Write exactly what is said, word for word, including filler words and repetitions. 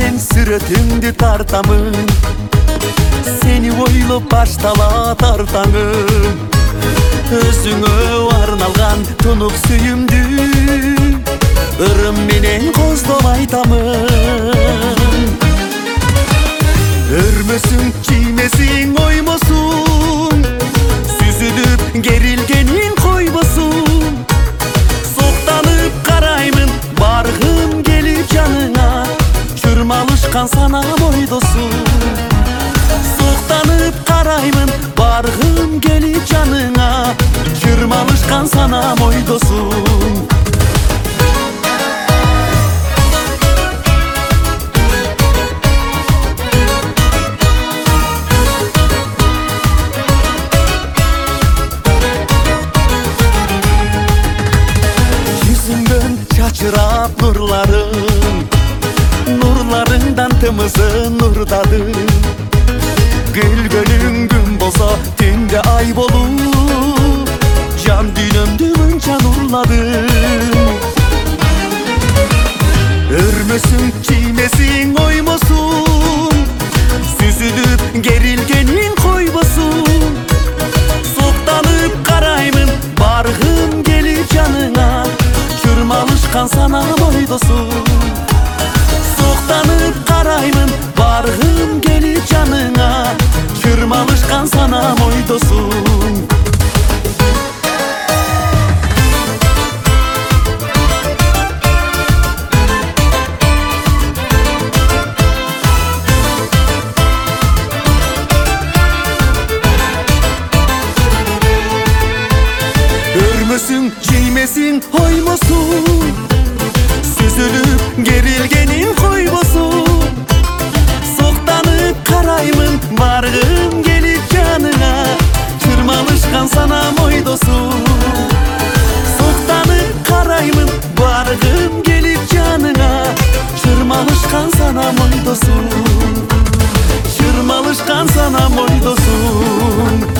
menen сүрөтүңдү тартамын, сени ойлоп баштала тартаңым. Өзүңө арналган тунук сүйүмдү ырым менен коздоп айтамын. Өрмөсүң, чиймесиң, оймосуң, сүзүлүп керилгенин койбосуң. Соктанып караймын, баргым келип жаныңа, чурмалышкан санам ойдосуң. Соктанып караймын, баргым келип жаныңа, чурмалышкан санам ойдосуң. Çırap nurlarım, nurlarından tımızı nurdadım. Gülgönün gün boza, tünde ay bolu, can dünümdü münca nurladım. Örmösün, çiğmesin, oymosun, süzülüp gerilgenin koybosun. Soktanıp karaymın, bargım gelip canına, çırmalışkan sana boydosun. Soktanıp karayımın, bargım gelip canına, çırmalışkan sana boydosun. Örmösün, çiğmesin, hoymosun, süzülüp gerilgenin koybosun. Soktanıp karayımın, bargım gelip canına, çırmalışkan sana moydosun. Soktanıp karayımın, bargım gelip canına, çırmalışkan sana moydosun. Çırmalışkan sana moydosun.